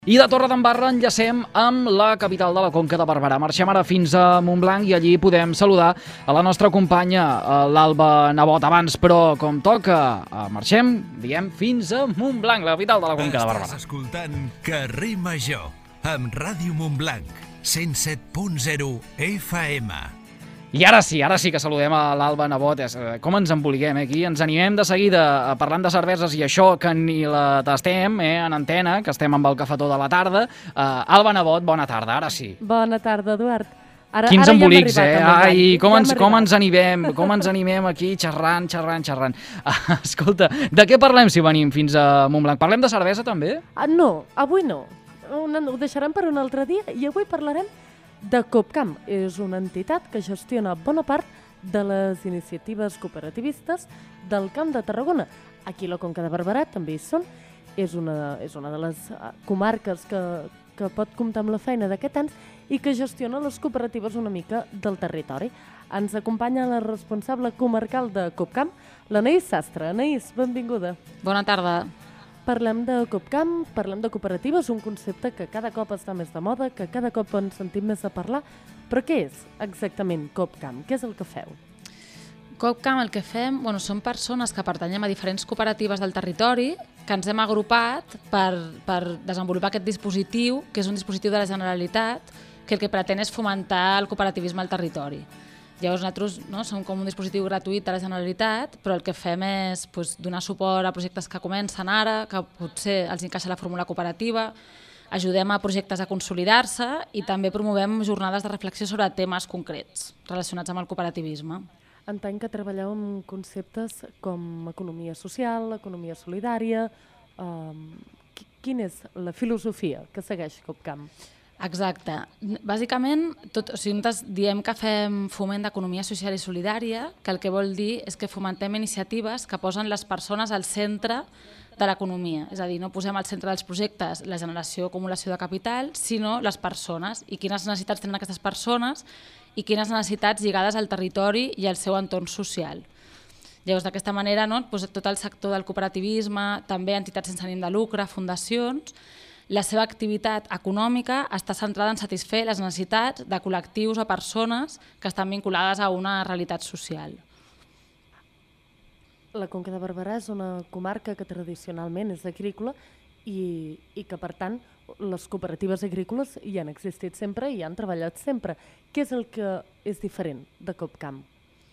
I de Torredembarra enllacem amb la capital de la Conca de Barberà. Marxem ara fins a Montblanc i allí podem saludar a la nostra companya, l'Alba Nebot. Abans, però, com toca, marxem, diem, fins a Montblanc, la capital de la Conca de Barberà. Estàs escoltant Carrer Major, amb Ràdio Montblanc, 107.0 FM. I ara sí que saludem a l'Alba Nebot. Com ens emboliguem aquí? Ens animem de seguida parlant de cerveses i això que ni la tastem en antena, que estem amb el cafetó de la tarda. Alba Nebot, bona tarda, ara sí. Bona tarda, Eduard. Quins embolics, Ai, com ens animem aquí xerrant. Escolta, de què parlem si venim fins a Montblanc? Parlem de cervesa també? No, avui no. Ho deixarem per un altre dia i avui parlarem de Copcam. És una entitat que gestiona bona part de les iniciatives cooperativistes del Camp de Tarragona. Aquí a la Conca de Barberà també hi són. És una de les comarques que pot comptar amb la feina d'aquest anys i que gestiona les cooperatives una mica del territori. Ens acompanya la responsable comarcal de Copcam, l'Anaïs Sastre. Anaïs, benvinguda. Bona tarda. Parlem de Copcam, parlem de cooperatives, un concepte que cada cop està més de moda, que cada cop en sentim més a parlar. Però què és exactament Copcam? Què és el que feu? Copcam el que fem, són persones que pertanyem a diferents cooperatives del territori que ens hem agrupat per desenvolupar aquest dispositiu, que és un dispositiu de la Generalitat, que el que pretén és fomentar el cooperativisme al territori. Llavors nosaltres som com un dispositiu gratuït de la Generalitat, però el que fem és donar suport a projectes que comencen ara, que potser els encaixa la fórmula cooperativa, ajudem a projectes a consolidar-se i també promovem jornades de reflexió sobre temes concrets relacionats amb el cooperativisme. Entenc que treballeu amb conceptes com economia social, economia solidària. Quina és la filosofia que segueix Copcam? Exacte. Bàsicament, nosaltres diem que fem foment d'economia social i solidària, que el que vol dir és que fomentem iniciatives que posen les persones al centre de l'economia. És a dir, no posem al centre dels projectes la generació o acumulació de capital, sinó les persones i quines necessitats tenen aquestes persones i quines necessitats lligades al territori i al seu entorn social. Llavors, d'aquesta manera, tot el sector del cooperativisme, també entitats sense ànim de lucre, fundacions, la seva activitat econòmica està centrada en satisfer les necessitats de col·lectius o persones que estan vinculades a una realitat social. La Conca de Barberà és una comarca que tradicionalment és agrícola i que, per tant, les cooperatives agrícoles hi han existit sempre i hi han treballat sempre. Què és el que és diferent de Copcam?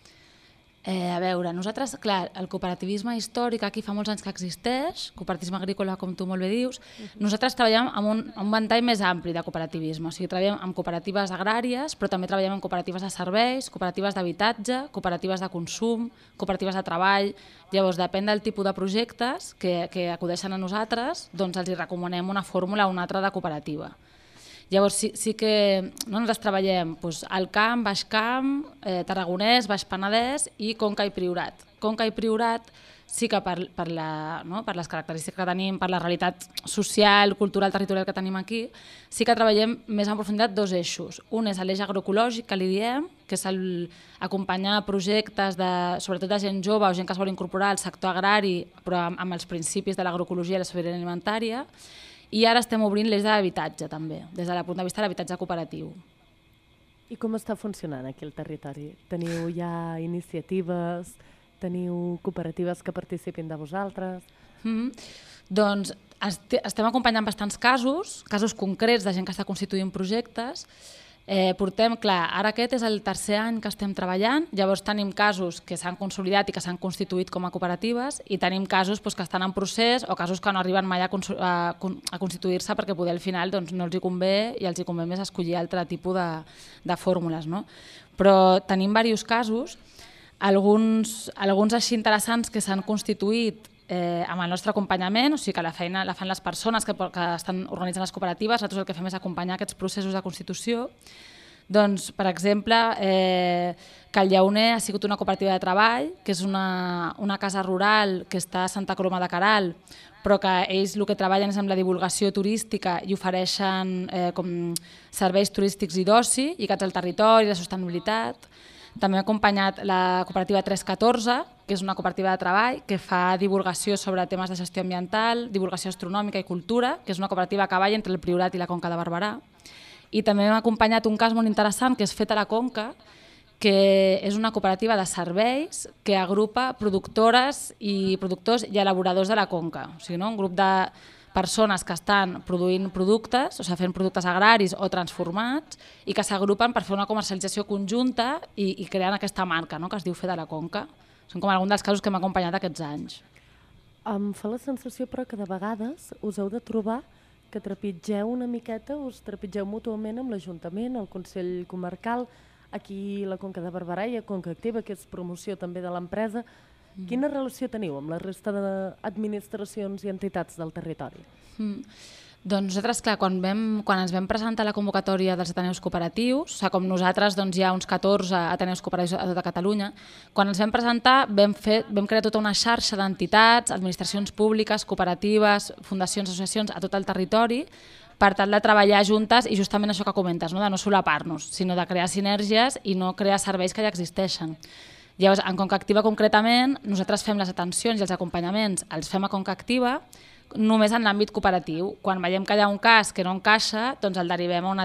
A veure, nosaltres, clar, el cooperativisme històric aquí fa molts anys que existeix, cooperativisme agrícola, com tu molt bé dius, nosaltres treballem amb un ventall més ampli de cooperativisme, o sigui, treballem amb cooperatives agràries, però també treballem amb cooperatives de serveis, cooperatives d'habitatge, cooperatives de consum, cooperatives de treball. Llavors, depèn del tipus de projectes que acudeixen a nosaltres, doncs els hi recomanem una fórmula o una altra de cooperativa. Llavors sí que nosaltres treballem al Camp, Baix Camp, Tarragonès, Baix Penedès i Conca i Priorat. Conca i Priorat sí que per les característiques que tenim, per la realitat social, cultural, territorial que tenim aquí, sí que treballem més en profunditat dos eixos. Un és l'eix agroecològic, que li diem, que és acompanyar projectes sobretot de gent jove o gent que es vol incorporar al sector agrari, però amb els principis de l'agroecologia i la sobirania alimentària. I ara estem obrint l'eix de l'habitatge també, des del punt de vista de l'habitatge cooperatiu. I com està funcionant aquí el territori? Teniu ja iniciatives? Teniu cooperatives que participin de vosaltres? Doncs estem acompanyant bastants casos concrets de gent que està constituint projectes. Portem, ara aquest és el tercer any que estem treballant, llavors tenim casos que s'han consolidat i que s'han constituït com a cooperatives i tenim casos que estan en procés o casos que no arriben mai a constituir-se perquè poder al final no els hi convé i els hi convé més escollir altre tipus de fórmules. Però tenim diversos casos, alguns així interessants que s'han constituït amb el nostre acompanyament, o sigui que la feina la fan les persones que estan organitzant les cooperatives, nosaltres el que fem és acompanyar aquests processos de constitució. Doncs, per exemple, Cal Llauner ha sigut una cooperativa de treball, que és una casa rural que està a Santa Coloma de Queralt, però que ells el que treballen és amb la divulgació turística i ofereixen com serveis turístics i d'oci lligats al territori, la sostenibilitat. També ha acompanyat la cooperativa 314, que és una cooperativa de treball que fa divulgació sobre temes de gestió ambiental, divulgació astronòmica i cultura, que és una cooperativa a cavall entre el Priorat i la Conca de Barberà. I també hem acompanyat un cas molt interessant que és Fet a la Conca, que és una cooperativa de serveis que agrupa productores i productors i elaboradors de la Conca. O sigui, no? Un grup de persones que estan produint productes, o sigui, fent productes agraris o transformats, i que s'agrupen per fer una comercialització conjunta i creen aquesta marca, no? Que es diu Fet a la Conca. Són com alguns dels casos que m'ha acompanyat aquests anys. Em fa la sensació, però, que de vegades us heu de trobar que trepitgeu una miqueta, us trepitgeu mútuament amb l'Ajuntament, el Consell Comarcal, aquí la Conca de Barberà i a Conca Activa, que és promoció també de l'empresa. Quina relació teniu amb la resta d'administracions i entitats del territori? Doncs nosaltres, clar, quan ens vam presentar la convocatòria dels Ateneus Cooperatius, o sigui, com nosaltres hi ha uns 14 Ateneus Cooperatius a tota Catalunya, quan ens vam presentar vam crear tota una xarxa d'entitats, administracions públiques, cooperatives, fundacions, associacions a tot el territori, per tal de treballar juntes i justament això que comentes, no? De no solapar-nos, sinó de crear sinergies i no crear serveis que ja existeixen. Llavors, en Conca Activa concretament, nosaltres fem les atencions i els acompanyaments, els fem a Conca Activa només en l'àmbit cooperatiu. Quan veiem que hi ha un cas que no encaixa, doncs el derivem a un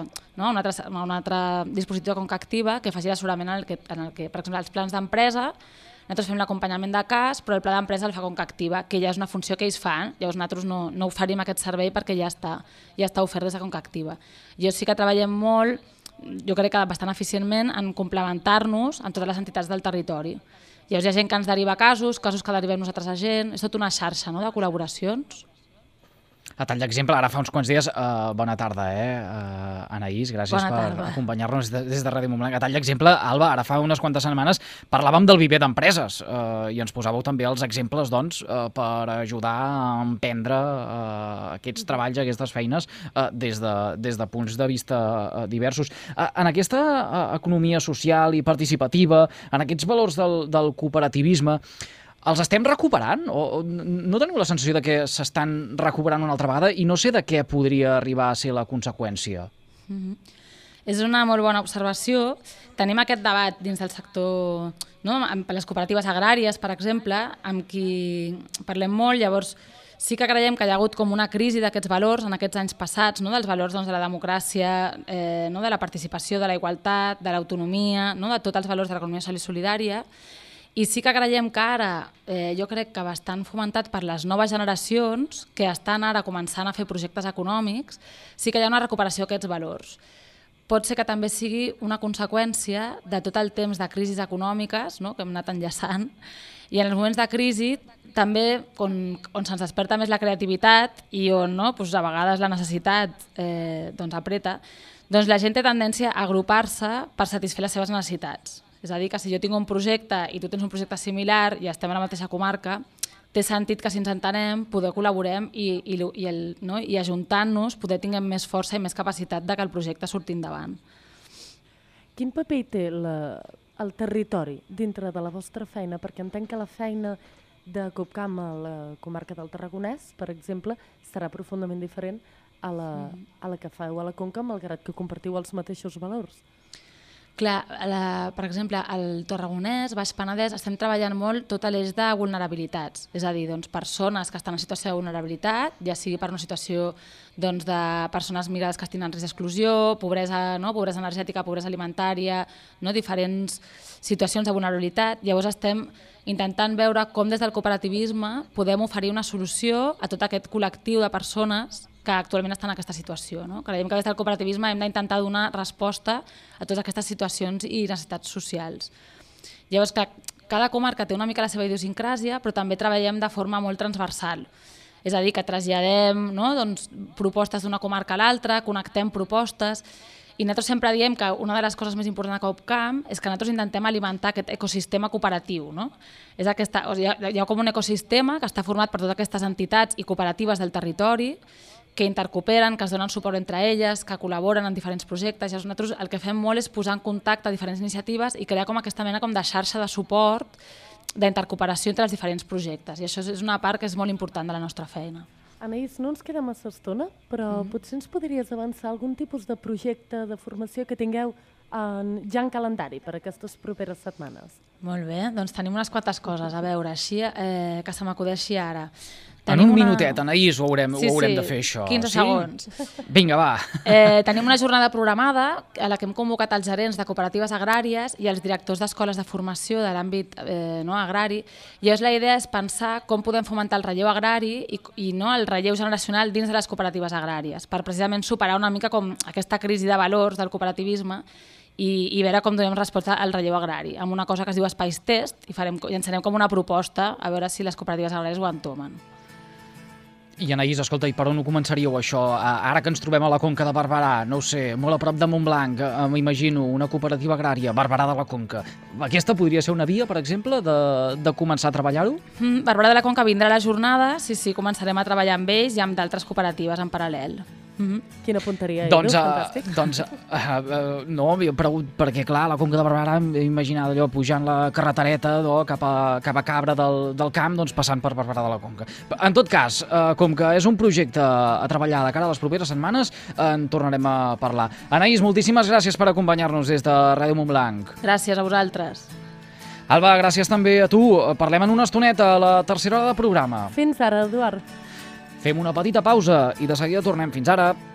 altre dispositiu de Conca Activa que faci l'assessorament en el que, per exemple, els plans d'empresa, nosaltres fem l'acompanyament de cas, però el pla d'empresa el fa Conca Activa, que ja és una funció que ells fan, llavors nosaltres no oferim aquest servei perquè ja està ofert des de Conca Activa. Jo sí que treballem molt, jo crec que bastant eficientment, en complementar-nos en totes les entitats del territori. Llavors hi ha gent que ens deriva casos que derivem nosaltres a gent, és tota una xarxa, no?, de col·laboracions. A tall d'exemple, ara fa uns quants dies, bona tarda, Anaïs, gràcies per acompanyar-nos des de Ràdio Montblanc. A tall d'exemple, Alba, ara fa unes quantes setmanes parlàvem del viver d'empreses i ens posàveu també els exemples, doncs, per ajudar a emprendre aquests treballs, aquestes feines, des de punts de vista diversos. En aquesta economia social i participativa, en aquests valors del cooperativisme, els estem recuperant? O no teniu la sensació de que s'estan recuperant una altra vegada i no sé de què podria arribar a ser la conseqüència? És una molt bona observació. Tenim aquest debat dins del sector, no? Amb les cooperatives agràries, per exemple, amb qui parlem molt. Llavors, sí que creiem que hi ha hagut com una crisi d'aquests valors en aquests anys passats, no? Dels valors, doncs, de la democràcia, no? De la participació, de la igualtat, de l'autonomia, no? De tots els valors de l'economia social i solidària. I sí que creiem que ara, jo crec que bastant fomentat per les noves generacions que estan ara començant a fer projectes econòmics, sí que hi ha una recuperació d'aquests valors. Pot ser que també sigui una conseqüència de tot el temps de crisis econòmiques, no?, que hem anat enllaçant, i en els moments de crisi també on se'ns desperta més la creativitat i on, no?, doncs a vegades la necessitat doncs apreta, doncs la gent té tendència a agrupar-se per satisfer les seves necessitats. És a dir, que si jo tinc un projecte i tu tens un projecte similar i estem a la mateixa comarca, té sentit que si ens entenem poder col·laborem i ajuntant-nos poder tinguem més força i més capacitat de que el projecte surti endavant. Quin paper hi té el territori dintre de la vostra feina? Perquè entenc que la feina de Coopcam a la comarca del Tarragonès, per exemple, serà profundament diferent a la que feu a la Conca, malgrat que compartiu els mateixos valors. Clar, per exemple, al Tarragonès, Baix Penedès, estem treballant molt tot l'eix de vulnerabilitats, és a dir, doncs, persones que estan en situació de vulnerabilitat, ja sigui per una situació doncs, de persones migrades que estiguin en risc d'exclusió, pobresa, no? Pobresa energètica, pobresa alimentària, no? Diferents situacions de vulnerabilitat. Llavors estem intentant veure com des del cooperativisme podem oferir una solució a tot aquest col·lectiu de persones que actualment estan en aquesta situació. No? Creiem que des del cooperativisme hem d'intentar donar resposta a totes aquestes situacions i necessitats socials. Llavors, cada comarca té una mica la seva idiosincràsia, però també treballem de forma molt transversal. És a dir, que traslladem, no? Doncs, propostes d'una comarca a l'altra, connectem propostes, i nosaltres sempre diem que una de les coses més importants de Coopcam és que nosaltres intentem alimentar aquest ecosistema cooperatiu. No? Hi ha com un ecosistema que està format per totes aquestes entitats i cooperatives del territori que intercooperen, que es donen suport entre elles, que col·laboren en diferents projectes. I nosaltres el que fem molt és posar en contacte diferents iniciatives i crear com aquesta mena de xarxa de suport, d'intercooperació entre els diferents projectes. I això és una part que és molt important de la nostra feina. Anaïs, no ens queda massa estona, però potser ens podries avançar algun tipus de projecte de formació que tingueu ja en calendari per aquestes properes setmanes? Molt bé, doncs tenim unes quantes coses, a veure, així, que se m'acudeixi ara. En un minutet, Anaïs, ho haurem de fer, això. 15 segons. Vinga, va. Tenim una jornada programada a la que hem convocat els gerents de cooperatives agràries i els directors d'escoles de formació de l'àmbit agrari. I la idea és pensar com podem fomentar el relleu agrari i el relleu generacional dins de les cooperatives agràries, per precisament superar una mica com aquesta crisi de valors del cooperativisme i veure com donem resposta al relleu agrari, amb una cosa que es diu espais test, i llançarem com una proposta a veure si les cooperatives agràries ho entomen. I Anaïs, escolta, i per on ho començaríeu això? Ara que ens trobem a la Conca de Barberà, no ho sé, molt a prop de Montblanc, m'imagino, una cooperativa agrària, Barberà de la Conca. Aquesta podria ser una via, per exemple, de començar a treballar-ho? Barberà de la Conca vindrà a la jornada, sí, començarem a treballar amb ells i amb d'altres cooperatives en paral·lel. Quina punteria, Edu, fantàstic. No, perquè clar, la Conca de Barberà m'he imaginat allò pujant la carretereta cap a Cabra del Camp, doncs passant per Barberà de la Conca. En tot cas, com que és un projecte a treballar de cara a les properes setmanes, en tornarem a parlar. Anaïs, moltíssimes gràcies per acompanyar-nos des de Ràdio Montblanc. Gràcies a vosaltres. Alba, gràcies també a tu. Parlem en una estoneta a la tercera hora de programa. Fins ara, Eduard. Fem una petita pausa i de seguida tornem. Fins ara.